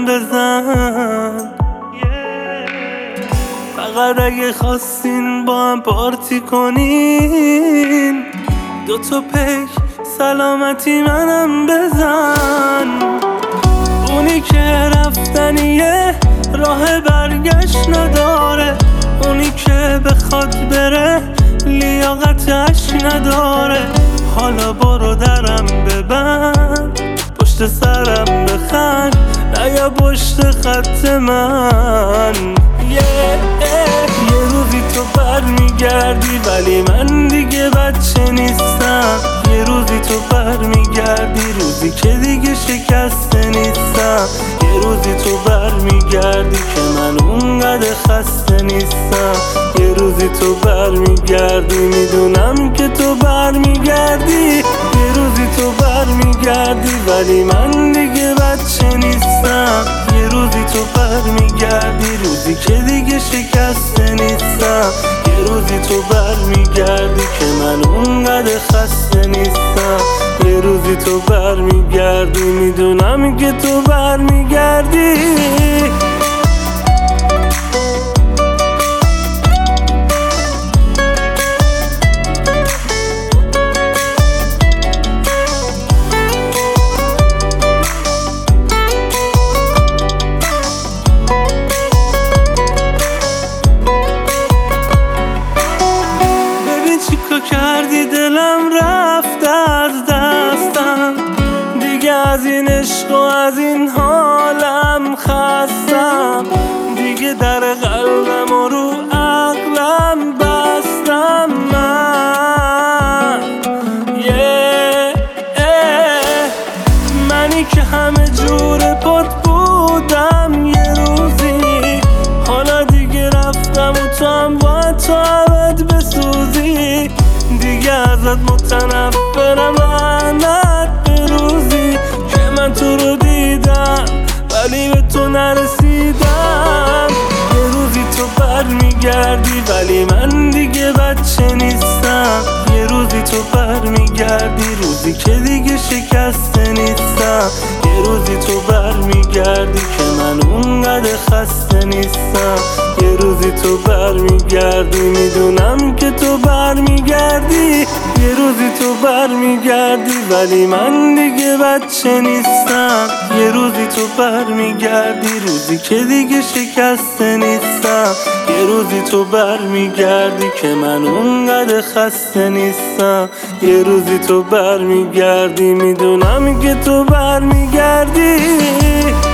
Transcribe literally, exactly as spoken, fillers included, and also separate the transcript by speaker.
Speaker 1: برام بزن. فقط اگه خواستین با هم پارتی کنین، دو تا پیک سلامتی منم بزن. اونی که رفتنیه راه برگشت نداره، اونی که بخواد بره لیاقتش نداره. حالا برو درم ببند، پشت سرم بخند، نیا پشت خط من. yeah, yeah. یه روزی تو برمیگردی ولی من دیگه بچه نیستم. یه روزی تو برمیگردی، روزی که دیگه شکسته نیستم. یه روزی تو برمیگردی که من اونقدر خسته نیستم. یه روزی تو برمیگردی، میدونم که تو برمیگردی. یه روزی تو برمیگردی ولی من دیگه بچه نیستم. یه روزی تو برمیگردی، روزی که دیگه شکسته نیستم. یه روزی تو برمیگردی که من اونقدر خسته نیستم. یه روزی تو برمیگردی، میدونم که تو برمیگردی. کردی دلم رفت از دستم، دیگه از این عشق و از این حالم خستم. دیگه در قلبم و رو عقلم بستم من. yeah, yeah. منی که همه جور پات بودم یه روزی، حالا دیگه رفتم و تو هم باید تو عبد بسوزی. دیگه ازت متنفرم، لعنت به روزی که من تو رو دیدم ولی به تو نرسیدم. یه روزی تو برمیگردی ولی من دیگه بچه نیستم. یه روزی تو برمیگردی، روزی که دیگه شکسته نیستم. یه روزی تو برمیگردی که من اونقدر خسته نیستم. یه روزی تو برمیگردی، میدونم که تو برمیگردی. یه روزی تو برمیگردی ولی من دیگه بچه نیستم. یه روزی تو برمیگردی، روزی که دیگه شکسته نیستم. یه روزی تو برمیگردی که من اونقدر خسته نیستم. یه روزی تو برمیگردی، میدونم که تو برمیگردی.